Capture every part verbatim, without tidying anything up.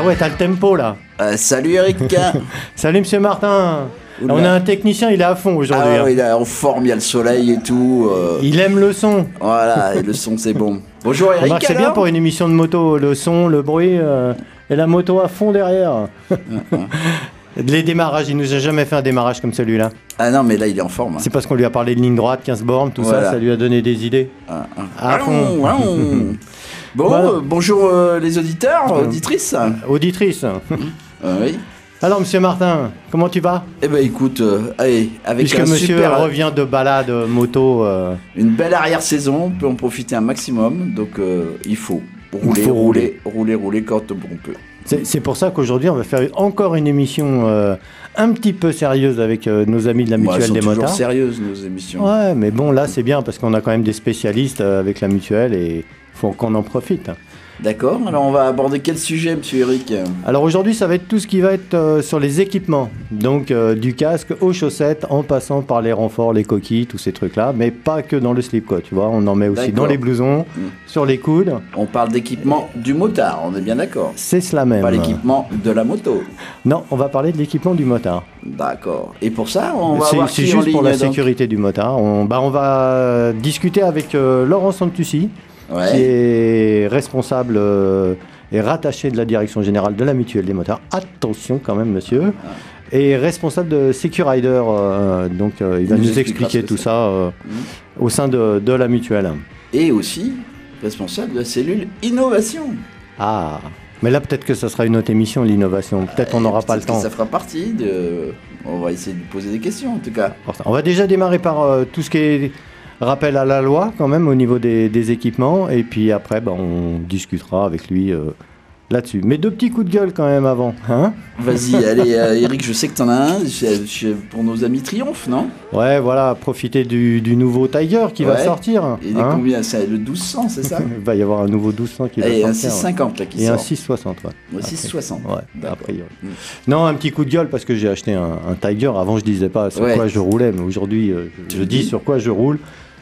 Ah ouais, t'as le tempo là. Euh, salut Eric. Salut Monsieur Martin. Oula. On a un technicien, il est à fond aujourd'hui. Ah, hein. Il est en forme, il y a le soleil et tout. Euh... Il aime le son. Voilà, et le son c'est bon. Bonjour Eric. Remarque, c'est bien pour une émission de moto, le son, le bruit euh, et la moto à fond derrière. Les démarrages, il nous a jamais fait un démarrage comme celui-là. Ah non, mais là il est en forme. Hein. C'est parce qu'on lui a parlé de ligne droite, quinze bornes, tout voilà. ça, ça lui a donné des idées. Ah, ah. À fond. Ah, bon, voilà. euh, bonjour euh, les auditeurs, auditrices. Auditrices. euh, oui. Alors, Monsieur Martin, comment tu vas? Eh ben, écoute, euh, allez, avec Puisque un monsieur super... revient de balade moto. Euh... Une belle arrière-saison, on peut en profiter un maximum, donc euh, il faut rouler, il faut rouler, rouler, rouler, rouler quand on peut. C'est, c'est pour ça qu'aujourd'hui, on va faire encore une émission euh, un petit peu sérieuse avec euh, nos amis de la Mutuelle ouais, des motards. Toujours sérieuses, nos émissions. Ouais, mais bon, là, c'est bien parce qu'on a quand même des spécialistes euh, avec la Mutuelle et il faut qu'on en profite. D'accord, alors on va aborder quel sujet, monsieur Eric? Alors aujourd'hui, ça va être tout ce qui va être euh, sur les équipements. Donc euh, du casque aux chaussettes, en passant par les renforts, les coquilles, tous ces trucs-là. Mais pas que dans le slip, quoi, tu vois. On en met aussi d'accord. Dans les blousons, mmh. sur les coudes. On parle d'équipement du motard, on est bien d'accord? C'est cela même. Pas l'équipement de la moto? Non, on va parler de l'équipement du motard. D'accord. Et pour ça, on va c'est, voir c'est qui juste en ligne, pour la donc. sécurité du motard. On, bah, on va discuter avec euh, Laurent Santucci. Ouais. Qui est responsable euh, et rattaché de la direction générale de la Mutuelle des motards. Attention quand même, monsieur. Ah. Et responsable de Securider. Euh, donc, euh, il va nous, nous expliquer tout ça euh, mmh. au sein de, de la Mutuelle. Et aussi responsable de la cellule Innovation. Ah, mais là, peut-être que ça sera une autre émission, l'innovation. Peut-être qu'on n'aura pas le temps. Ça fera partie de... On va essayer de lui poser des questions, en tout cas. On va déjà démarrer par euh, tout ce qui est... rappel à la loi quand même au niveau des, des équipements et puis après bah, on discutera avec lui euh, là-dessus. Mais deux petits coups de gueule quand même avant. Hein Vas-y, allez euh, Eric, je sais que t'en as un je, je, pour nos amis Triumph, non? Ouais, voilà, profiter du, du nouveau Tiger qui ouais. va sortir. Il est hein combien? C'est le douze cents, c'est ça? Il va y avoir un nouveau douze cents qui et va sortir. Et un six cent cinquante là qui et sort. Et un six cent soixante, ouais. Un six cent soixante. Ouais, a priori. Mmh. Non, un petit coup de gueule parce que j'ai acheté un, un Tiger. Avant, je disais pas sur ouais. quoi je roulais, mais aujourd'hui, euh, je, je dis, dis sur quoi je roule.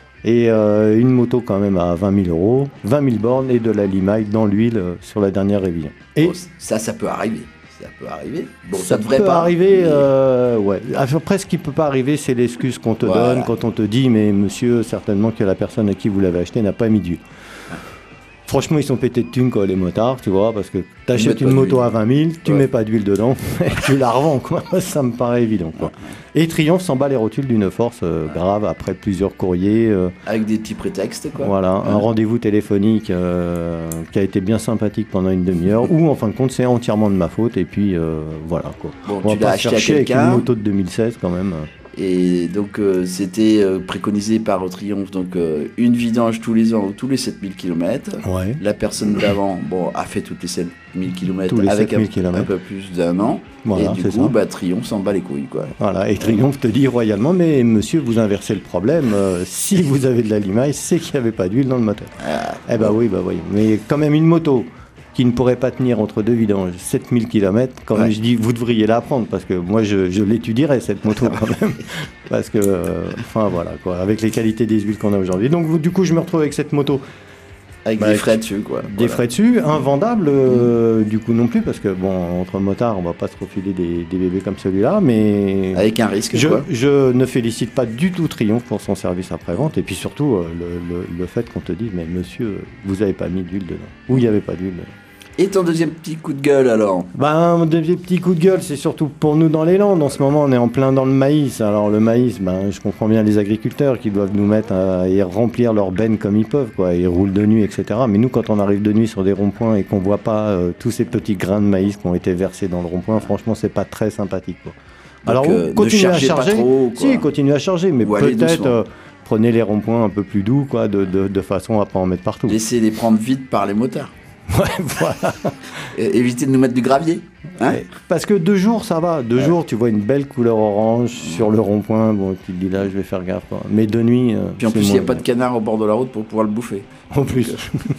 Et euh, une moto quand même à vingt mille euros, vingt mille bornes et de la limaille dans l'huile euh, sur la dernière révision. Et bon, ça, ça peut arriver. Ça peut arriver. Bon, ça, ça devrait peut pas arriver. Mais... Euh, ouais. Après, ce qui peut pas arriver, c'est l'excuse qu'on te voilà. donne quand on te dit, mais monsieur, certainement que la personne à qui vous l'avez acheté n'a pas mis d'huile. Franchement, ils sont pétés de thunes, quoi, les motards, tu vois, parce que tu achètes une moto à vingt mille, tu ouais. mets pas d'huile dedans, et tu la revends, quoi. Ça me paraît évident, quoi. Et Triumph s'en bat les rotules d'une force euh, grave après plusieurs courriers. Euh, Avec des petits prétextes, quoi. Voilà, ouais. un rendez-vous téléphonique euh, qui a été bien sympathique pendant une demi-heure, où en fin de compte, c'est entièrement de ma faute, et puis euh, voilà, quoi. Bon, on tu va l'as pas acheté chercher à quelqu'un. avec une moto de deux mille seize, quand même. Et donc euh, c'était euh, préconisé par Triumph, donc euh, une vidange tous les ans ou tous les sept mille kilomètres. Ouais. La personne d'avant bon, a fait toutes les sept mille kilomètres avec un, un peu plus d'un an. Voilà, et du coup, bah, Triumph s'en bat les couilles, quoi. Voilà, et Triumph te dit royalement, mais monsieur, vous inversez le problème. Euh, si vous avez de la limaille, c'est qu'il n'y avait pas d'huile dans le moteur. Ah, eh bah oui, bah oui. Mais quand même une moto qui ne pourrait pas tenir entre deux vidanges sept mille kilomètres, quand ouais. même, je dis, vous devriez la prendre, parce que moi, je, je l'étudierais, cette moto, quand même. Parce que, euh, enfin, voilà, quoi, avec les qualités des huiles qu'on a aujourd'hui. Donc, du coup, je me retrouve avec cette moto. Avec bah, des frais dessus, quoi. Des voilà. frais dessus, invendable, euh, mmh. du coup, non plus, parce que, bon, entre motards, on va pas se refiler des, des bébés comme celui-là, mais... Avec un risque, je, quoi. Je ne félicite pas du tout Triumph pour son service après-vente, et puis surtout, euh, le, le, le fait qu'on te dise, mais monsieur, vous n'avez pas mis d'huile dedans. Ou il n'y avait pas d'huile dedans. Et ton deuxième petit coup de gueule, alors? Ben, mon deuxième petit coup de gueule, c'est surtout pour nous dans les Landes. En ce moment, on est en plein dans le maïs. Alors, le maïs, ben, je comprends bien les agriculteurs qui doivent nous mettre à et remplir leurs bennes comme ils peuvent, quoi. Ils roulent de nuit, et cetera. Mais nous, quand on arrive de nuit sur des ronds-points et qu'on voit pas euh, tous ces petits grains de maïs qui ont été versés dans le rond-point, franchement, c'est pas très sympathique, quoi. Donc, alors, euh, continuez à charger. Trop, si, continuez à charger, mais peut-être euh, prenez les ronds-points un peu plus doux, quoi, de, de, de façon à pas en mettre partout. Laissez les prendre vite par les motards. Ouais, voilà. Éviter de nous mettre du gravier. Hein ouais, parce que deux jours, ça va. Deux ouais. jours, tu vois une belle couleur orange sur le rond-point. Bon, tu te dis là, je vais faire gaffe, quoi. Mais de nuit. Euh, Puis en plus, il n'y a pas de canard au bord de la route pour pouvoir le bouffer. En plus.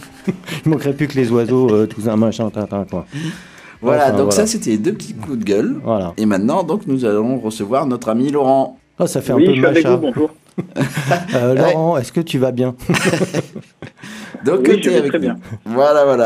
Il manquerait plus que les oiseaux, euh, tout ça, machin, tintin, quoi. Voilà, enfin, donc voilà. ça, c'était deux petits coups de gueule. Voilà. Et maintenant, donc, nous allons recevoir notre ami Laurent. Oh, ça fait oui, un peu je suis avec macha. vous, bonjour. euh, Laurent, est-ce que tu vas bien? Donc, oui, tu es avec très nous. bien. Voilà, voilà.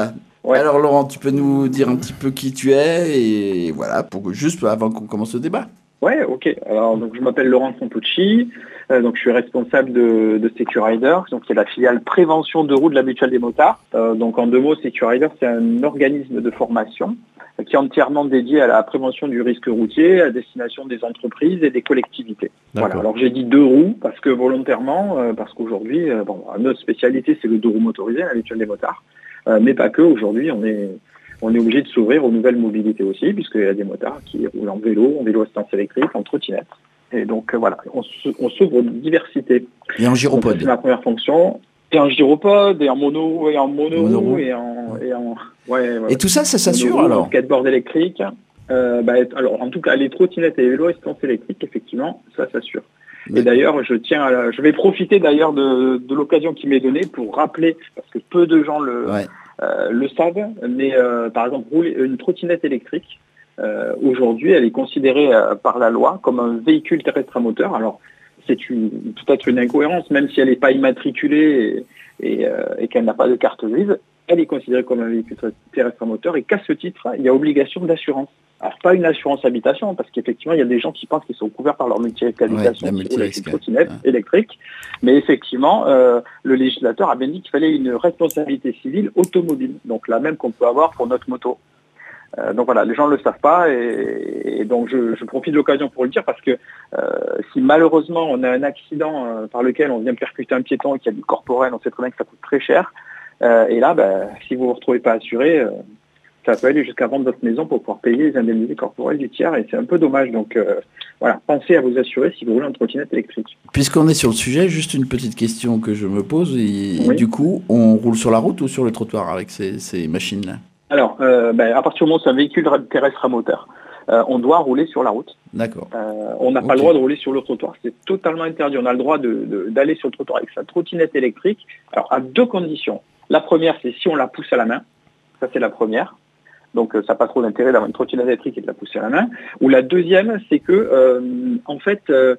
Ouais. Alors Laurent, tu peux nous dire un petit peu qui tu es et voilà, pour juste avant qu'on commence le débat. Ouais, ok. Alors donc je m'appelle Laurent Sampucci, euh, donc je suis responsable de, de Securider, donc qui est la filiale prévention de roue de la Mutuelle des motards. Euh, donc en deux mots, Securider, c'est un organisme de formation euh, qui est entièrement dédié à la prévention du risque routier à destination des entreprises et des collectivités. Voilà. Alors j'ai dit deux roues parce que volontairement, euh, parce qu'aujourd'hui, euh, bon, notre spécialité c'est le deux roues motorisé, la Mutuelle des motards, euh, mais pas que. Aujourd'hui, on est On est obligé de s'ouvrir aux nouvelles mobilités aussi, puisqu'il y a des motards qui roulent en vélo, en vélo assistance électrique, en trottinette. Et donc euh, voilà, on, on s'ouvre aux diversités. Et en gyropode. Donc, c'est ma première fonction. Et en gyropode, et en mono, et en mono, mono et en, et en ouais, ouais. Et tout ça, ça s'assure mono, alors. En skateboard électrique. Euh, bah, alors en tout cas, les trottinettes et les vélos assistance électrique, effectivement, ça s'assure. Et d'ailleurs, je tiens, à la, je vais profiter d'ailleurs de, de l'occasion qui m'est donnée pour rappeler, parce que peu de gens le. Ouais. Euh, le savent, mais euh, par exemple, rouler une trottinette électrique, euh, aujourd'hui, elle est considérée euh, par la loi comme un véhicule terrestre à moteur. Alors, c'est une, peut-être une incohérence, même si elle n'est pas immatriculée et, et, euh, et qu'elle n'a pas de carte grise, elle est considérée comme un véhicule terrestre à moteur et qu'à ce titre, il y a obligation d'assurance. Alors, pas une assurance habitation, parce qu'effectivement, il y a des gens qui pensent qu'ils sont couverts par leur multi-risque habitation ouais, sur une trottinette ouais. électrique. Mais effectivement, euh, le législateur a bien dit qu'il fallait une responsabilité civile automobile, donc la même qu'on peut avoir pour notre moto. Euh, donc voilà, les gens ne le savent pas, et, et donc je, je profite de l'occasion pour le dire, parce que euh, si malheureusement on a un accident euh, par lequel on vient percuter un piéton et qu'il y a du corporel, on sait très bien que ça coûte très cher. Euh, et là, ben, si vous ne vous retrouvez pas assuré, euh, ça peut aller jusqu'à vendre votre maison pour pouvoir payer les indemnités corporelles du tiers, et c'est un peu dommage. Donc euh, voilà, pensez à vous assurer si vous roulez en trottinette électrique. Puisqu'on est sur le sujet, juste une petite question que je me pose. Et, oui. et du coup, on roule sur la route ou sur le trottoir avec ces, ces machines-là? Alors, euh, ben, à partir du moment où c'est un véhicule terrestre à moteur, euh, on doit rouler sur la route. D'accord. Euh, on n'a okay. pas le droit de rouler sur le trottoir. C'est totalement interdit. On a le droit de, de, d'aller sur le trottoir avec sa trottinette électrique. Alors, à deux conditions. La première, c'est si on la pousse à la main. Ça, c'est la première. Donc, euh, ça n'a pas trop d'intérêt d'avoir une trottinette électrique et de la pousser à la main. Ou la deuxième, c'est que, euh, en fait, euh,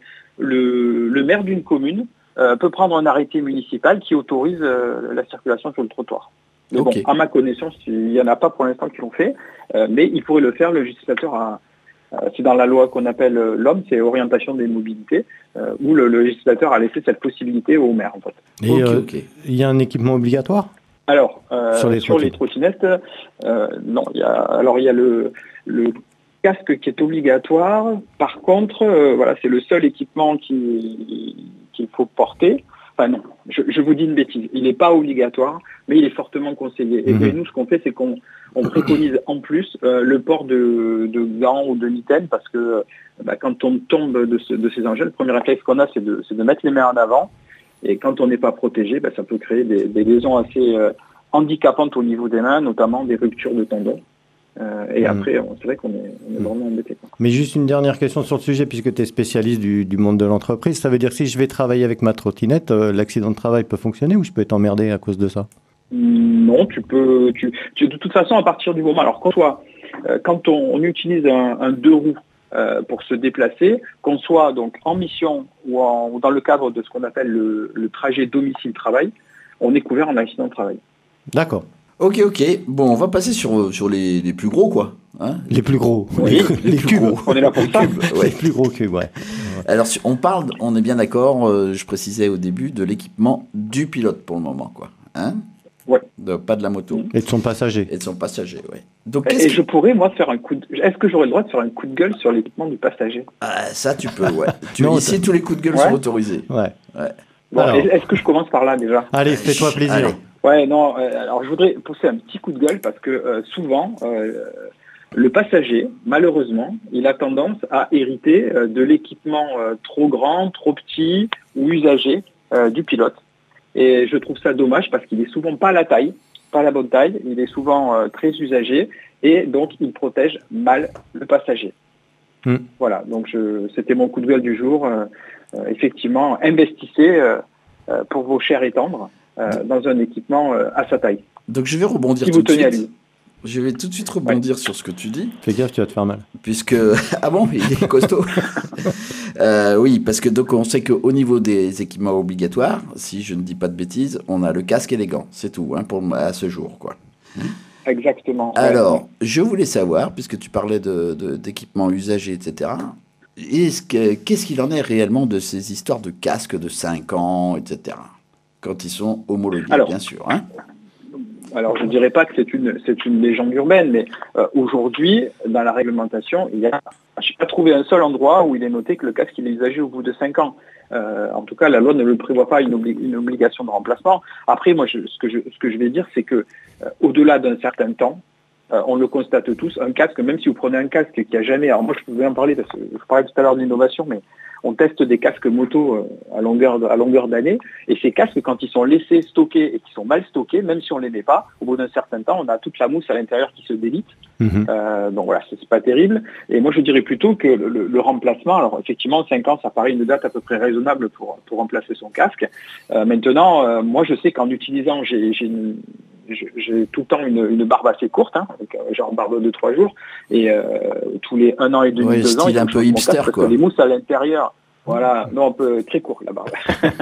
le, le maire d'une commune euh, peut prendre un arrêté municipal qui autorise euh, la circulation sur le trottoir. Mais okay. bon, à ma connaissance, il n'y en a pas pour l'instant qui l'ont fait, euh, mais il pourrait le faire. Le législateur a, euh, c'est dans la loi qu'on appelle euh, l'O M, c'est orientation des mobilités, euh, où le, le législateur a laissé cette possibilité au maire, en fait. Et il okay, okay. y a un équipement obligatoire? Alors, euh, sur les sur trottinettes, les trottinettes euh, non. Il y a, alors, il y a le, le casque qui est obligatoire. Par contre, euh, voilà, c'est le seul équipement qui, qu'il faut porter. Enfin non, je, je vous dis une bêtise. Il n'est pas obligatoire, mais il est fortement conseillé. Et mmh. nous, ce qu'on fait, c'est qu'on on préconise en plus euh, le port de, de gants ou de mitaines, parce que bah, quand on tombe de, ce, de ces engins, le premier réflexe qu'on a, c'est de, c'est de mettre les mains en avant. Et quand on n'est pas protégé, bah, ça peut créer des, des lésions assez euh, handicapantes au niveau des mains, notamment des ruptures de tendons. Euh, et mmh. après, c'est vrai qu'on est, on est vraiment embêté. Quoi. Mais juste une dernière question sur le sujet, puisque tu es spécialiste du, du monde de l'entreprise. Ça veut dire que si je vais travailler avec ma trottinette, euh, l'accident de travail peut fonctionner ou je peux être emmerdé à cause de ça? Non, tu peux. Tu, tu, de toute façon, à partir du moment... Alors, quand, soit, euh, quand on, on utilise un, un deux roues euh, pour se déplacer, qu'on soit donc en mission ou, en, ou dans le cadre de ce qu'on appelle le, le trajet domicile-travail, on est couvert en accident de travail. D'accord. Ok, ok. Bon, on va passer sur, sur les, les plus gros, quoi. Hein les plus gros. Oui, les, les plus cubes. Gros. On est là pour ça. Ouais. Les plus gros cubes, ouais. Alors, on parle, on est bien d'accord, euh, je précisais au début, de l'équipement du pilote pour le moment, quoi. Hein? Ouais. De, pas de la moto. Et de son passager. Et de son passager, oui. Donc, et et que... je pourrais, moi, faire un coup de... Est-ce que j'aurais le droit de faire un coup de gueule sur l'équipement du passager? Ah, ça, tu peux, ouais. tu... non, ici, tous les coups de gueule ouais. sont autorisés. Ouais. ouais. Bon, alors... Est-ce que je commence par là, déjà? Allez, fais-toi plaisir. Allez. Ouais, non, euh, alors je voudrais pousser un petit coup de gueule parce que euh, souvent, euh, le passager, malheureusement, il a tendance à hériter euh, de l'équipement euh, trop grand, trop petit ou usagé euh, du pilote. Et je trouve ça dommage parce qu'il est souvent pas à la taille, pas à la bonne taille, il est souvent euh, très usagé et donc il protège mal le passager. Mmh. Voilà, donc je, c'était mon coup de gueule du jour. Euh, euh, effectivement, investissez euh, euh, pour vos chers et tendres. Euh, dans un équipement euh, à sa taille. Donc je vais rebondir si tout de suite. suite. Je vais tout de suite rebondir ouais. sur ce que tu dis. Fais gaffe, tu vas te faire mal. Puisque ah bon, il est costaud. euh, oui, parce que donc on sait qu'au niveau des équipements obligatoires, si je ne dis pas de bêtises, on a le casque et les gants, c'est tout, hein, pour à ce jour, quoi. Exactement. Alors, ouais. je voulais savoir, puisque tu parlais de, de, d'équipements usagés, et cetera, est-ce que, qu'est-ce qu'il en est réellement de ces histoires de casques de cinq ans, et cetera, quand ils sont homologués, alors, bien sûr. Hein alors, je ne dirais pas que c'est une, c'est une légende urbaine, mais euh, aujourd'hui, dans la réglementation, il y a, je n'ai pas trouvé un seul endroit où il est noté que le casque il est usagé au bout de cinq ans. Euh, en tout cas, la loi ne le prévoit pas une, obli- une obligation de remplacement. Après, moi, je, ce, que je, ce que je vais dire, c'est que euh, au-delà d'un certain temps, euh, on le constate tous, un casque, même si vous prenez un casque qui a jamais... Alors moi, je pouvais en parler, parce que je parlais tout à l'heure d'innovation, mais on teste des casques moto euh, à longueur, de, à longueur d'année, et ces casques, quand ils sont laissés stockés et qui sont mal stockés, même si on les met pas, au bout d'un certain temps, on a toute la mousse à l'intérieur qui se délite. Mmh. Euh, donc voilà, c'est, c'est pas terrible. Et moi, je dirais plutôt que le, le, le remplacement, alors effectivement, cinq ans, ça paraît une date à peu près raisonnable pour, pour remplacer son casque. Euh, maintenant, euh, moi, je sais qu'en utilisant, j'ai, j'ai, une, j'ai, j'ai tout le temps une, une barbe assez courte, hein, avec, genre barbe de trois jours, et euh, tous les un an et demi, ouais, deux ans, il un peu hipster, casque, quoi. Parce que les mousses à l'intérieur, voilà, non, un peu très court la barbe.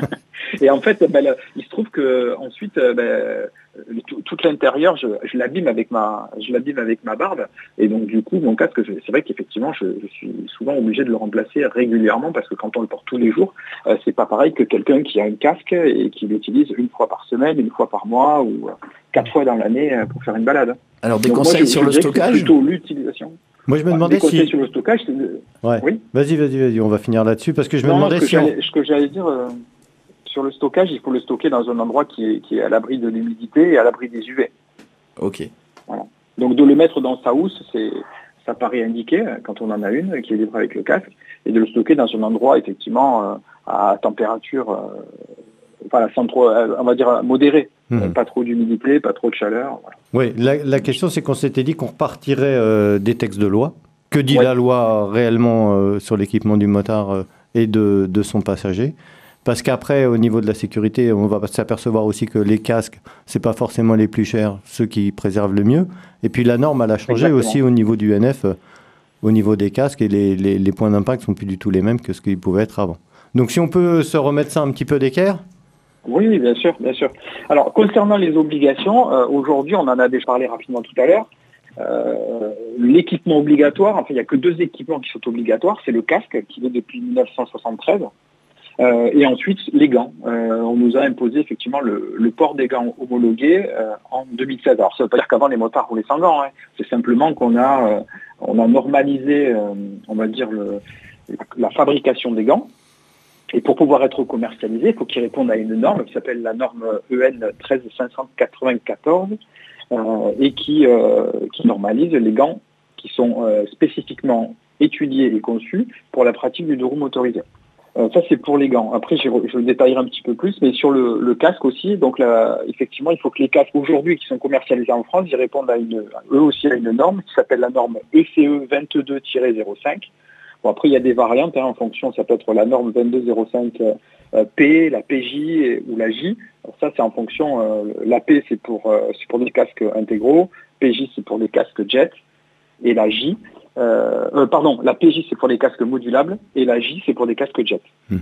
Et en fait, ben, le, il se trouve que ensuite, ben, tout, tout l'intérieur, je, je l'abîme avec ma, je l'abîme avec ma barbe. Et donc du coup, mon casque, c'est vrai qu'effectivement, je, je suis souvent obligé de le remplacer régulièrement parce que quand on le porte tous les jours, euh, c'est pas pareil que quelqu'un qui a un casque et qui l'utilise une fois par semaine, une fois par mois ou euh, quatre fois dans l'année euh, pour faire une balade. Alors des donc, conseils moi, je, sur je le stockage. Plutôt l'utilisation. Moi, je me demandais si... si... sur le stockage, c'est de... ouais. Oui. Vas-y, vas-y, vas-y, on va finir là-dessus, parce que je non, me demandais ce si... On... Ce que j'allais dire, euh, sur le stockage, il faut le stocker dans un endroit qui est, qui est à l'abri de l'humidité et à l'abri des U V. Ok. Voilà. Donc, de le mettre dans sa housse, c'est, ça paraît indiqué, quand on en a une, qui est libre avec le casque, et de le stocker dans un endroit, effectivement, euh, à température... Euh, Enfin, sans trop, on va dire modéré, mmh. pas trop d'humidité, pas trop de chaleur. Voilà. Oui, la, la question c'est qu'on s'était dit qu'on repartirait euh, des textes de loi. Que dit ouais. la loi réellement euh, sur l'équipement du motard euh, et de, de son passager? Parce qu'après, au niveau de la sécurité, on va s'apercevoir aussi que les casques, c'est pas forcément les plus chers, ceux qui préservent le mieux. Et puis la norme, elle a changé Exactement. aussi au niveau du N F, euh, au niveau des casques, et les, les, les points d'impact sont plus du tout les mêmes que ce qu'ils pouvaient être avant. Donc si on peut se remettre ça un petit peu d'équerre. Oui, bien sûr, bien sûr. Alors, concernant les obligations, euh, aujourd'hui, on en a déjà parlé rapidement tout à l'heure, euh, l'équipement obligatoire, enfin, il n'y a que deux équipements qui sont obligatoires, c'est le casque, qui est depuis dix-neuf cent soixante-treize, euh, et ensuite les gants. Euh, on nous a imposé effectivement le, le port des gants homologués euh, en deux mille seize. Alors, ça ne veut pas dire qu'avant, les motards roulaient sans gants, hein. C'est simplement qu'on a, euh, on a normalisé, euh, on va dire, le, la fabrication des gants. Et pour pouvoir être commercialisé, il faut qu'il réponde à une norme qui s'appelle la norme E N treize cinq cent quatre-vingt-quatorze euh, et qui, euh, qui normalise les gants qui sont euh, spécifiquement étudiés et conçus pour la pratique du deux roues motorisé. Euh, ça, c'est pour les gants. Après, je, je le détaillerai un petit peu plus, mais sur le, le casque aussi, donc là, effectivement, il faut que les casques aujourd'hui qui sont commercialisés en France, ils répondent à une, eux aussi à une norme qui s'appelle la norme E C E vingt-deux tiret zéro cinq. Bon, après, il y a des variantes hein, en fonction, ça peut être la norme vingt-deux zéro cinq euh, P, la P J et, ou la J. Alors ça, c'est en fonction, euh, la P, c'est pour, euh, c'est pour des casques intégraux, P J, c'est pour des casques jet, et la J, euh, euh, pardon, la P J, c'est pour les casques modulables, et la J, c'est pour des casques jet. Mmh.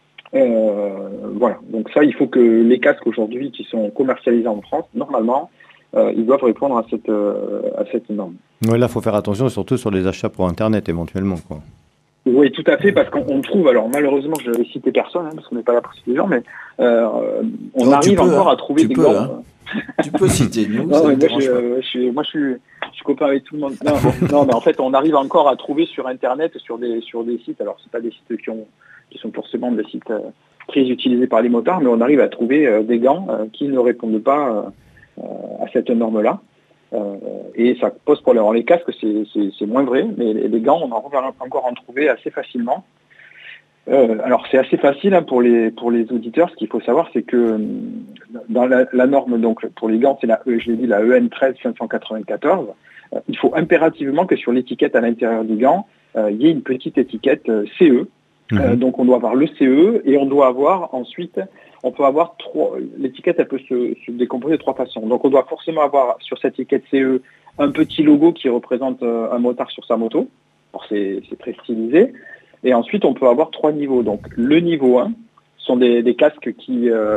Euh, voilà, donc ça, il faut que les casques aujourd'hui qui sont commercialisés en France, normalement, euh, ils doivent répondre à cette, euh, à cette norme. Oui, là, il faut faire attention, surtout sur les achats pour Internet, éventuellement, quoi. Oui, tout à fait, parce qu'on trouve, alors malheureusement, je vais citer personne, hein, parce qu'on n'est pas là pour citer les gens, mais euh, on oh, arrive peux, encore hein. à trouver tu des peux, gants. Hein. Tu peux citer nous. Non, mais moi, je, euh, je suis, moi, je suis, je suis copain avec tout le monde. Non, non, mais en fait, on arrive encore à trouver sur Internet, sur des, sur des sites. Alors, c'est pas des sites qui ont, qui sont forcément des sites euh, très utilisés par les motards, mais on arrive à trouver euh, des gants euh, qui ne répondent pas euh, à cette norme-là. Euh, et ça pose problème. Alors les casques, c'est, c'est, c'est moins vrai, mais les, les gants, on en va encore en trouver assez facilement. Euh, alors c'est assez facile hein, pour les pour les auditeurs. Ce qu'il faut savoir, c'est que dans la, la norme, donc pour les gants, c'est la, je l'ai dit, la E N treize cinq cent quatre-vingt-quatorze. Euh, il faut impérativement que sur l'étiquette à l'intérieur du gant, euh, il y ait une petite étiquette euh, C E. Mmh. Euh, donc on doit avoir le C E et on doit avoir ensuite, on peut avoir trois, l'étiquette elle peut se, se décomposer de trois façons. Donc on doit forcément avoir sur cette étiquette C E un petit logo qui représente euh, un motard sur sa moto. Alors c'est, c'est très stylisé. Et ensuite on peut avoir trois niveaux. Donc le niveau un sont des, des casques qui, euh,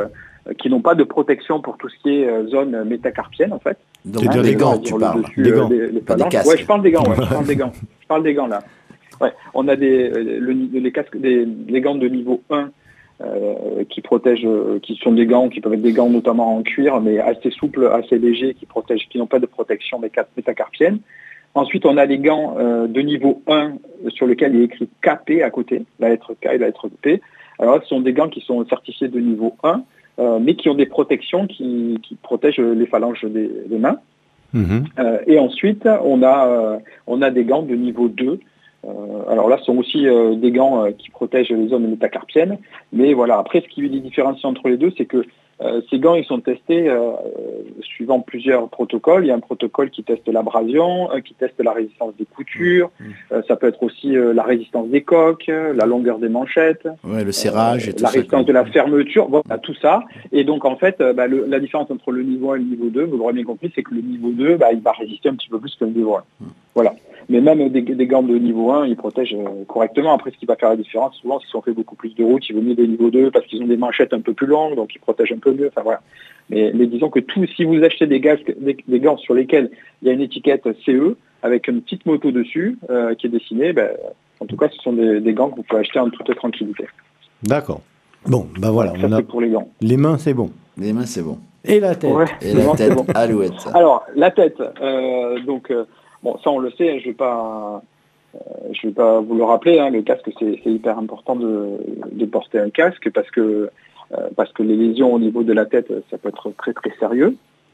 qui n'ont pas de protection pour tout ce qui est euh, zone métacarpienne en fait. Donc hein, des gants, tu parles. Dessus, des gants, euh, les, les pas des casques. Ouais, je parle des gants. Ouais, je parle des gants. Je parle des gants là. Ouais, on a des le, les casques, des les gants de niveau un euh, qui protègent, euh, qui sont des gants, qui peuvent être des gants notamment en cuir, mais assez souples, assez légers, qui protègent, qui n'ont pas de protection métacarpienne. Ensuite, on a les gants euh, de niveau un sur lesquels il est écrit K P à côté, la lettre K et la lettre P. Alors, ce sont des gants qui sont certifiés de niveau un, euh, mais qui ont des protections qui, qui protègent les phalanges des, des mains. Mmh. Euh, et ensuite, on a, euh, on a des gants de niveau deux. Euh, alors là, ce sont aussi euh, des gants euh, qui protègent les zones métacarpiennes. Mais voilà, après, ce qui les différencie entre les deux, c'est que Euh, ces gants, ils sont testés euh, suivant plusieurs protocoles. Il y a un protocole qui teste l'abrasion, un qui teste la résistance des coutures. Mmh. Euh, ça peut être aussi euh, la résistance des coques, la longueur des manchettes, ouais, le serrage, euh, et tout la ça, résistance quoi. De la fermeture, voilà, tout ça. Et donc en fait, euh, bah, le, la différence entre le niveau un et le niveau deux, vous l'aurez bien compris, c'est que le niveau deux, bah, il va résister un petit peu plus que le niveau un. Mmh. Voilà. Mais même des, des gants de niveau un, ils protègent euh, correctement. Après, ce qui va faire la différence, souvent, s'ils ont fait beaucoup plus de route, il vaut mieux des niveaux deux parce qu'ils ont des manchettes un peu plus longues, donc ils protègent un peu mieux. Enfin voilà. Mais, mais disons que tout, si vous achetez des, gasques, des, des gants sur lesquels il y a une étiquette C E avec une petite moto dessus euh, qui est dessinée, ben, en tout cas, ce sont des, des gants que vous pouvez acheter en toute tranquillité. D'accord. Bon, ben voilà. Ça, on a... c'est pour les gants. Les mains, c'est bon. Les mains, c'est bon. Et la tête. Ouais, Et la tête, bon. Alouette. Alors, la tête. Euh, donc, euh, bon, ça, on le sait, je ne vais pas... Euh, je ne vais pas vous le rappeler, hein, le casque, c'est, c'est hyper important de, de porter un casque parce que, euh, parce que les lésions au niveau de la tête, ça peut être très très sérieux.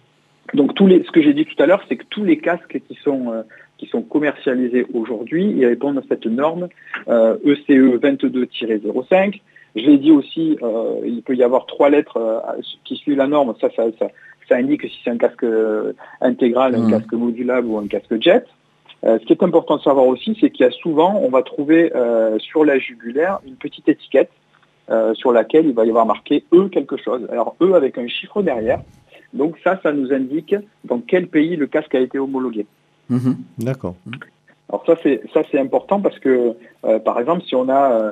Donc tous les, ce que j'ai dit tout à l'heure, c'est que tous les casques qui sont, euh, qui sont commercialisés aujourd'hui, ils répondent à cette norme euh, E C E vingt-deux tiret zéro cinq. Je l'ai dit aussi, euh, il peut y avoir trois lettres euh, qui suivent la norme. Ça, ça, ça, ça indique si c'est un casque intégral, un mmh. casque modulable ou un casque jet. Euh, ce qui est important de savoir aussi, c'est qu'il y a souvent, on va trouver euh, sur la jugulaire une petite étiquette euh, sur laquelle il va y avoir marqué E quelque chose. Alors E avec un chiffre derrière. Donc ça, ça nous indique dans quel pays le casque a été homologué. Mmh. D'accord. Alors ça, c'est ça c'est important parce que, euh, par exemple, si on a, euh,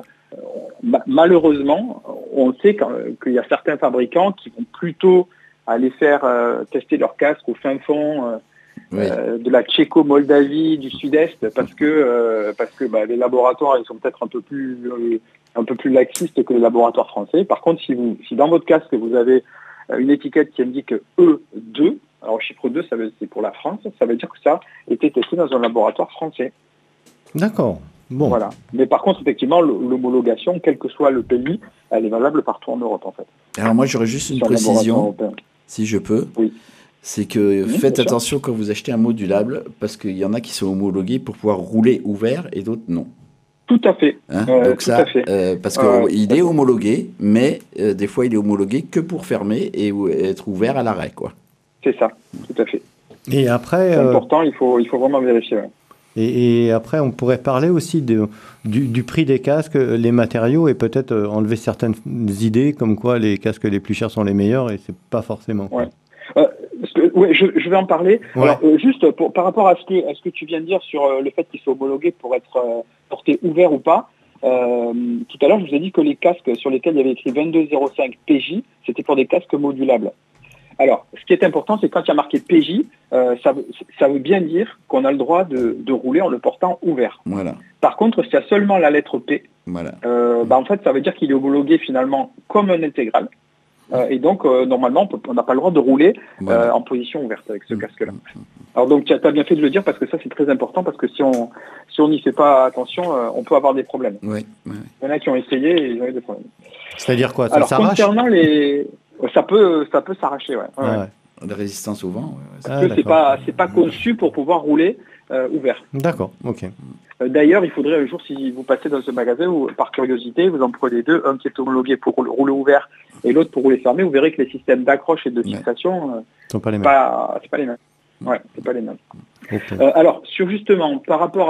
ma- malheureusement, on sait qu'il y a certains fabricants qui vont plutôt aller faire euh, tester leur casque au fin fond. Euh, Oui. Euh, de la Tchéco-Moldavie, du Sud-Est, parce que euh, parce que bah, les laboratoires ils sont peut-être un peu plus euh, un peu plus laxistes que les laboratoires français. Par contre, si vous si dans votre casque vous avez une étiquette qui indique E deux, alors chiffre deux, ça veut, c'est pour la France, ça veut dire que ça a été testé dans un laboratoire français. D'accord. Bon. Voilà. Mais par contre, effectivement, l'homologation, quel que soit le pays, elle est valable partout en Europe en fait. Alors moi, j'aurais juste une Sur précision, si je peux. Oui. C'est que mmh, faites attention quand vous achetez un modulable, parce qu'il y en a qui sont homologués pour pouvoir rouler ouvert et d'autres non. Tout à fait. Hein euh, Donc tout ça, à fait. Euh, parce qu'il euh, est homologué, mais euh, des fois il est homologué que pour fermer et être ouvert à l'arrêt, quoi. C'est ça, tout à fait. Et après, c'est euh... important, il faut, il faut vraiment vérifier. Ouais. Et, et après, on pourrait parler aussi de, du, du prix des casques, les matériaux, et peut-être enlever certaines idées, comme quoi les casques les plus chers sont les meilleurs, et c'est pas forcément. Ouais. Euh, oui, je, je vais en parler. Ouais. Alors, euh, juste pour, par rapport à ce, que, à ce que tu viens de dire sur euh, le fait qu'ils soient homologués pour être euh, portés ouverts ou pas, euh, tout à l'heure, je vous ai dit que les casques sur lesquels il y avait écrit vingt-deux zéro cinq P J, c'était pour des casques modulables. Alors, ce qui est important, c'est quand il y a marqué P J, euh, ça, ça veut bien dire qu'on a le droit de, de rouler en le portant ouvert. Voilà. Par contre, s'il y a seulement la lettre P, voilà. euh, bah, en fait, ça veut dire qu'il est homologué finalement comme un intégral. Euh, et donc, euh, normalement, on n'a pas le droit de rouler voilà. euh, en position ouverte avec ce casque-là. Alors donc, tu as bien fait de le dire parce que ça, c'est très important parce que si on si on n'y fait pas attention, euh, on peut avoir des problèmes. Oui, oui. Il y en a qui ont essayé et ils ont eu des problèmes. C'est-à-dire quoi, ça Alors, s'arrache concernant les... Ça peut, ça peut s'arracher, ouais. Ah, ouais. La résistance au vent. Ouais, parce ah, que c'est pas, c'est pas conçu pour pouvoir rouler euh, ouvert. D'accord, ok. Euh, d'ailleurs, il faudrait un jour, si vous passez dans ce magasin, ou par curiosité, vous en prenez deux, un qui est homologué pour rouler ouvert et l'autre pour rouler fermé, vous verrez que les systèmes d'accroche et de fixation, ouais. euh, sont pas les mêmes. Pas, c'est pas les mêmes. Ouais, c'est pas les mêmes. Okay. Euh, alors, sur justement, par rapport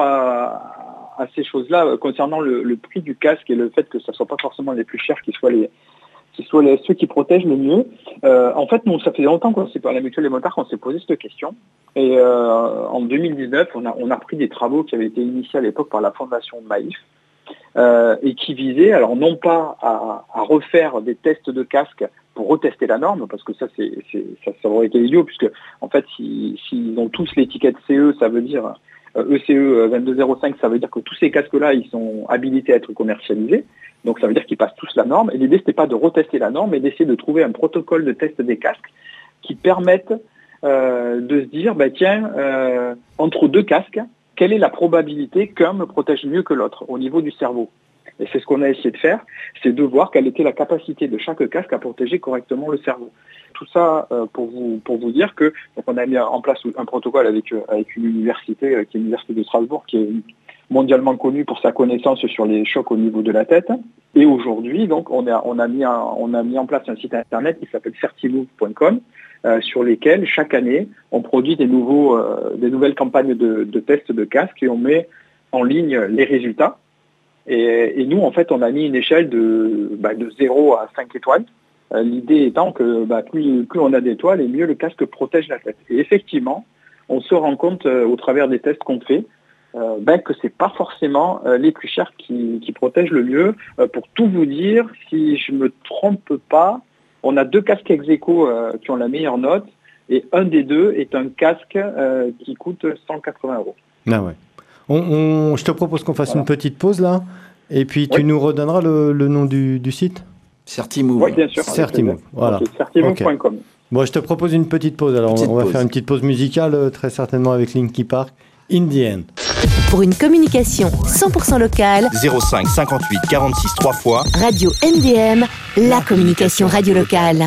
à, à ces choses-là, euh, concernant le, le prix du casque et le fait que ça ne soit pas forcément les plus chers qui soient les qui soient les, ceux qui protègent le mieux. Euh, en fait, nous, ça fait longtemps qu'on s'est, à la Mutuelle des Motards qu'on s'est posé cette question. Et euh, en deux mille dix-neuf, on a, on a repris des travaux qui avaient été initiés à l'époque par la fondation Maïf euh, et qui visaient, alors non pas à, à refaire des tests de casque pour retester la norme, parce que ça, c'est, c'est, ça, ça aurait été idiot, puisque en fait, s'ils si, si ont tous l'étiquette C E, ça veut dire euh, E C E vingt-deux zéro cinq, ça veut dire que tous ces casques-là, ils sont habilités à être commercialisés. Donc ça veut dire qu'ils passent tous la norme. Et l'idée, c'était pas de retester la norme, mais d'essayer de trouver un protocole de test des casques qui permette euh, de se dire, bah, tiens, euh, entre deux casques, quelle est la probabilité qu'un me protège mieux que l'autre au niveau du cerveau? Et c'est ce qu'on a essayé de faire, c'est de voir quelle était la capacité de chaque casque à protéger correctement le cerveau. Tout ça euh, pour vous pour vous dire que donc on a mis en place un protocole avec, euh, avec une université, euh, qui est l'université de Strasbourg, qui est mondialement connue pour sa connaissance sur les chocs au niveau de la tête. Et aujourd'hui, donc, on a, on a, mis, un, on a mis en place un site internet qui s'appelle certimove point com, euh, sur lesquels, chaque année, on produit des, nouveaux, euh, des nouvelles campagnes de, de tests de casques et on met en ligne les résultats. Et, et nous, en fait, on a mis une échelle de, bah, de zéro à cinq étoiles. Euh, l'idée étant que bah, plus, plus on a d'étoiles, et mieux le casque protège la tête. Et effectivement, on se rend compte euh, au travers des tests qu'on fait euh, ben, que c'est pas forcément euh, les plus chers qui, qui protègent le mieux. Euh, pour tout vous dire, si je me trompe pas, on a deux casques ex-aequo euh, qui ont la meilleure note, et un des deux est un casque euh, qui coûte cent quatre-vingts euros. Ah ouais. On, on, je te propose qu'on fasse voilà. une petite pause là, et puis tu oui. nous redonneras le, le nom du, du site. Certimove. Oui, bien sûr. Certimove, voilà. Okay, certimove point com. Okay. Bon, je te propose une petite pause. Alors, petite on va pause. faire une petite pause musicale, très certainement avec Linkin Park, In the End. Pour une communication cent pour cent locale, zéro cinq cinquante-huit quarante-six trois fois, Radio M D M, la communication radio locale.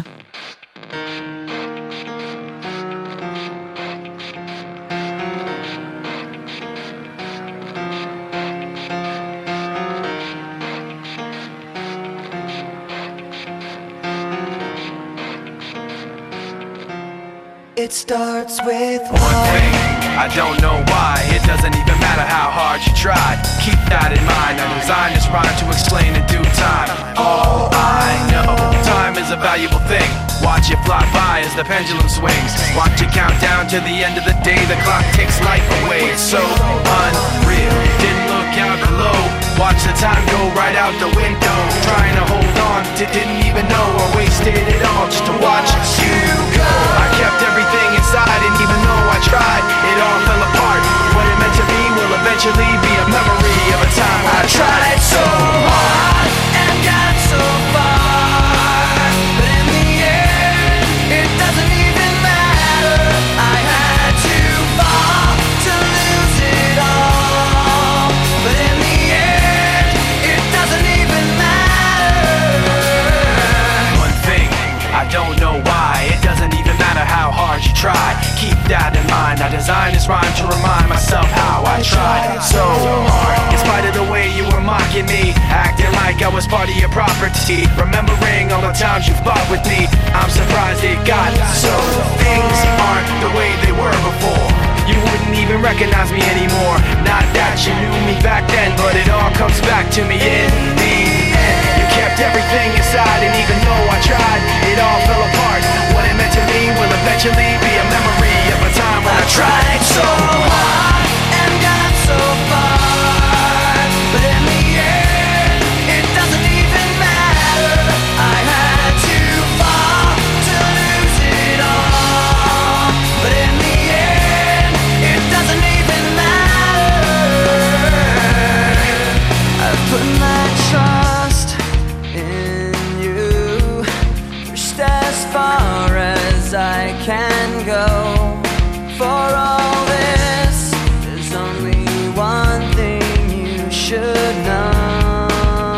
It starts with one thing, I don't know why. It doesn't even matter how hard you try. Keep that in mind, I designed this rhyme to explain in due time. All I know, time is a valuable thing. Watch it fly by as the pendulum swings. Watch it count down to the end of the day. The clock takes life away, it's so unreal. Didn't look out below, watch the time go right out the window. Trying to hold on to didn't even know I wasted it all just to watch you go. I kept everything inside and even though I tried, it all fell apart. What it meant to be will eventually be a memory of a time I tried so hard and got so far, but in the end, it doesn't even matter. I had to fall to lose it all, but in the end, it doesn't even matter. One thing, I don't know why, it doesn't even matter how hard you try. Keep that in mind, I designed this rhyme to remind myself how I tried so hard. In spite of the way you were mocking me, acting like I was part of your property, remembering all the times you fought with me, I'm surprised it got so. Things aren't the way they were before. You wouldn't even recognize me anymore. Not that you knew me back then, but it all comes back to me in the end. You kept everything inside, and even though I tried, it all fell apart. What it meant to me will eventually be a memory of a time when I tried so hard and got so far, but in the end, it doesn't even matter. I had to fall to lose it all, but in the end, it doesn't even matter. I've put my trust in you, pushed as far as I can go. For all this, there's only one thing you should know.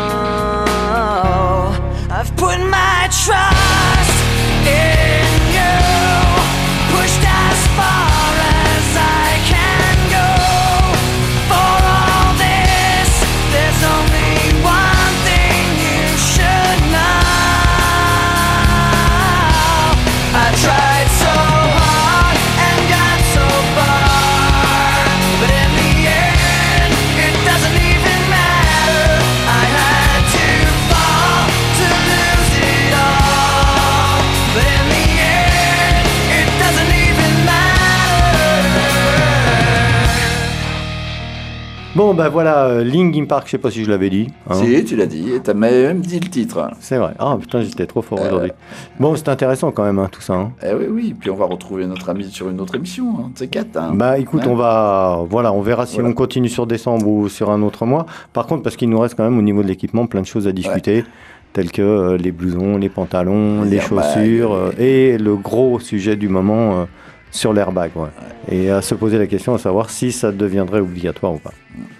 I've put my trust in you, pushed as far as I can go. For all this, there's only one thing you should know. I tried so hard Bon, ben voilà, Linkin Park, je sais pas si je l'avais dit. Hein. Si, tu l'as dit, et tu as même dit le titre. C'est vrai. Ah putain, j'étais trop fort euh... aujourd'hui. Bon, c'est intéressant quand même, hein, tout ça. Hein. Eh oui, oui, puis on va retrouver notre ami sur une autre émission, hein, c'est quatre. Hein. Bah écoute, hein. on va, voilà, on verra si voilà. on continue sur décembre ou sur un autre mois. Par contre, parce qu'il nous reste quand même au niveau de l'équipement plein de choses à discuter. Ouais. Tels que euh, les blousons, les pantalons, les, les chaussures euh, et le gros sujet du moment euh, sur l'airbag. Ouais. Ouais. Et à se poser la question à savoir si ça deviendrait obligatoire ou pas.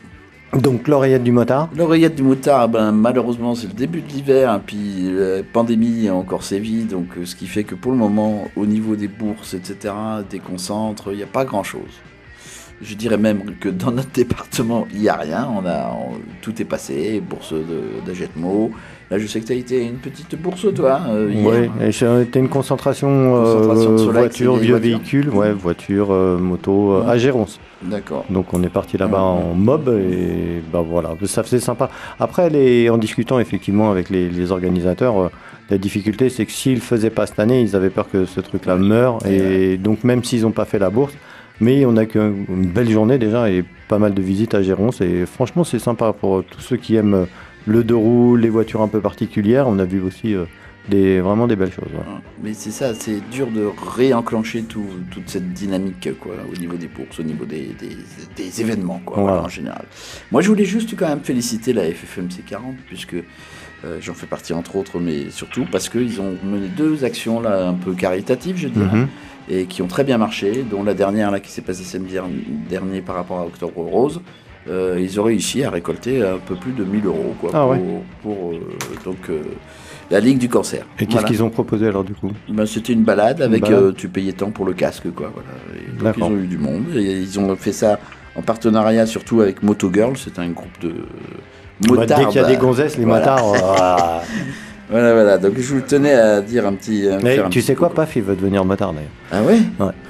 Donc l'oreillette du motard. L'oreillette du motard, ben, malheureusement c'est le début de l'hiver, hein, puis la pandémie a encore sévi, donc euh, ce qui fait que pour le moment, au niveau des bourses, et cetera, des concentres, il n'y a pas grand-chose. Je dirais même que dans notre département, il n'y a rien. On a, on, tout est passé, bourse d'Agetmo. Là, je sais que tu as été une petite bourse, toi, euh, hier. Oui, c'était une concentration, concentration euh, voiture, vieux véhicule, ouais, voiture, euh, moto, euh, ouais. à Géronce. D'accord. Donc, on est parti là-bas ouais, en mob et bah, voilà, ça faisait sympa. Après, les, en discutant effectivement avec les, les organisateurs, euh, la difficulté, c'est que s'ils ne le faisaient pas cette année, ils avaient peur que ce truc-là meure. Et ouais. donc, même s'ils n'ont pas fait la bourse, mais on a qu'une belle journée déjà et pas mal de visites à Géronce. Et franchement, c'est sympa pour tous ceux qui aiment le deux roues, les voitures un peu particulières. On a vu aussi euh, des, vraiment des belles choses. Ouais. Mais c'est ça, c'est dur de réenclencher tout, toute cette dynamique quoi, au niveau des bourses, au niveau des, des, des événements quoi, voilà. en général. Moi, je voulais juste quand même féliciter la F F M C quarante, puisque euh, j'en fais partie entre autres, mais surtout parce qu'ils ont mené deux actions là, un peu caritatives, je dirais. Mm-hmm. Et qui ont très bien marché, dont la dernière là, qui s'est passée samedi dernier par rapport à Octobre Rose. Euh, ils ont réussi à récolter un peu plus de mille euros quoi, ah pour, ouais. pour euh, donc, euh, la Ligue du Cancer. Et qu'est-ce voilà. qu'ils ont proposé alors du coup? Ben, c'était une balade avec une balade. Euh, tu payais tant pour le casque. Quoi, voilà. Et donc ils ont eu du monde. Et ils ont fait ça en partenariat surtout avec Moto Girl, c'est un groupe de motards. Bah, dès qu'il y a des gonzesses, les voilà. motards... Oh. Voilà, voilà, donc je vous tenais à dire un petit... À mais un tu petit sais quoi, Paf, il veut devenir motard d'ailleurs. Ah ouais, ouais. ouais.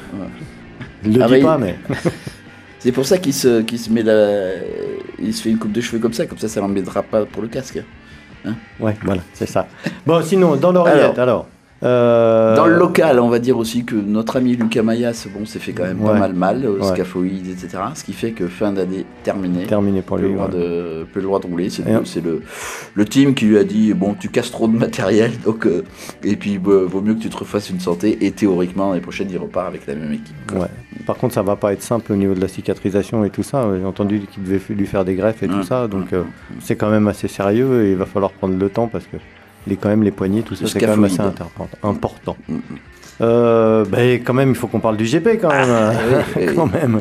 Il le ah dit bah, pas, il... mais... C'est pour ça qu'il se, qu'il se met la... Il se fait une coupe de cheveux comme ça, comme ça, ça l'embêtera pas pour le casque. Hein ouais, voilà, c'est ça. Bon, sinon, dans l'oreillette, alors... alors euh... Dans le local, on va dire aussi que notre ami Lucas Mayas, bon, s'est fait quand même ouais. pas mal mal, au ouais. scaphoïde, et cetera. Ce qui fait que fin d'année terminée, terminé pour lui, le droit ouais. de, peut le droit de rouler. C'est, le, c'est le, le team qui lui a dit bon, tu casses trop de matériel, donc euh, et puis bah, vaut mieux que tu te refasses une santé. Et théoriquement, l'année prochaine, il repart avec la même équipe. Quoi. Ouais. Par contre, ça va pas être simple au niveau de la cicatrisation et tout ça. J'ai entendu qu'il devait lui faire des greffes et mmh. tout ça, donc euh, mmh. c'est quand même assez sérieux et il va falloir prendre le temps parce que. Les, quand même les poignets, tout ça, c'est quand même assez important. Mm-hmm. Euh, ben, quand même, il faut qu'on parle du G P quand même. Ah, oui, oui. quand même.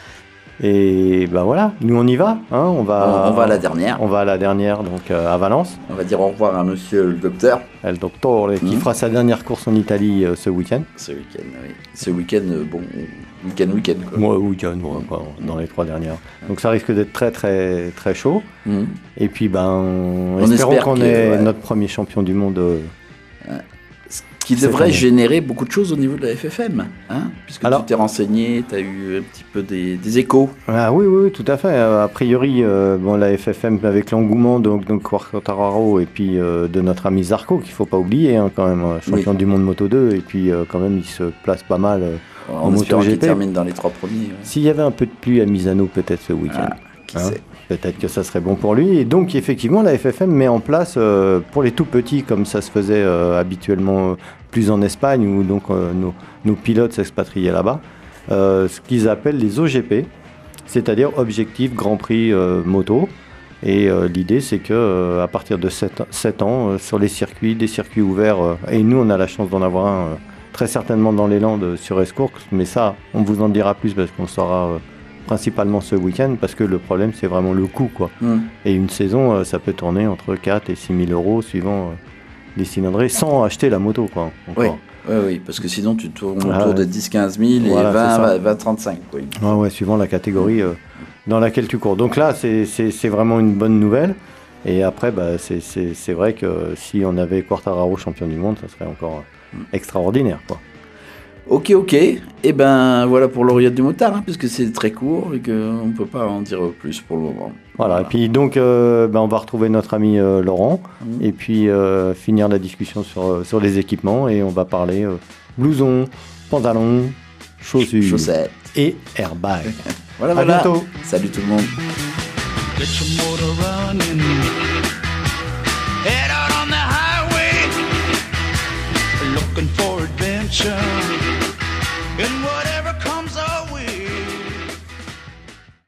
Et ben voilà, nous on y va. Hein, on, va on, on va à la dernière. On va à la dernière, donc euh, à Valence. On va dire au revoir à monsieur le docteur. Le docteur, mm-hmm. qui fera sa dernière course en Italie euh, ce week-end. Ce week-end, oui. Ce week-end, euh, bon, week-end, week-end. Quoi. Ouais, week-end, ouais, quoi, dans les trois dernières. Donc ça risque d'être très, très, très chaud. Mm-hmm. Et puis, ben, on espérons espère qu'on que, est ouais. notre premier champion du monde. Euh, ouais. Qui devrait générer beaucoup de choses au niveau de la F F M, hein, puisque alors, tu t'es renseigné, tu as eu un petit peu des, des échos. Ah oui, oui, tout à fait. Euh, a priori, euh, bon, la F F M, avec l'engouement de, de Quartararo et puis euh, de notre ami Zarco, qu'il ne faut pas oublier, hein, quand même, champion oui. du monde Moto deux, et puis euh, quand même, il se place pas mal euh, en MotoGP. Qu'il termine dans les trois premiers. Ouais. S'il y avait un peu de pluie à Misano, peut-être ce week-end. Ah, qui hein, sait. Peut-être que ça serait bon pour lui. Et donc, effectivement, la F F M met en place, euh, pour les tout petits, comme ça se faisait euh, habituellement euh, plus en Espagne, où donc, euh, nos, nos pilotes s'expatriaient là-bas, euh, ce qu'ils appellent les O G P, c'est-à-dire Objectif Grand Prix euh, Moto. Et euh, l'idée, c'est qu'à euh, partir de sept ans, euh, sur les circuits, des circuits ouverts, euh, et nous, on a la chance d'en avoir un, euh, très certainement dans les Landes sur Escourc, mais ça, on vous en dira plus parce qu'on saura... Euh, principalement ce week-end, parce que le problème c'est vraiment le coût quoi. Mm. Et une saison euh, ça peut tourner entre quatre et six mille euros suivant euh, les cylindrées sans acheter la moto quoi. Oui. oui, oui, parce que sinon tu tournes ah, autour de dix à quinze mille voilà, et vingt à trente-cinq. Oui. Ah ouais, suivant la catégorie euh, dans laquelle tu cours. Donc là c'est, c'est, c'est vraiment une bonne nouvelle. Et après bah, c'est, c'est, c'est vrai que si on avait Quartararo champion du monde, ça serait encore mm. extraordinaire quoi. Ok, ok. Et eh ben voilà pour l'oreillette du motard, hein, puisque c'est très court et qu'on ne peut pas en dire plus pour le moment. Voilà, voilà. Et puis donc euh, ben, on va retrouver notre ami euh, Laurent mmh. et puis euh, finir la discussion sur, sur les équipements et on va parler euh, blouson, pantalon, chaussures chaussettes et airbag. voilà, à voilà. bientôt. Salut tout le monde. Get your motor running.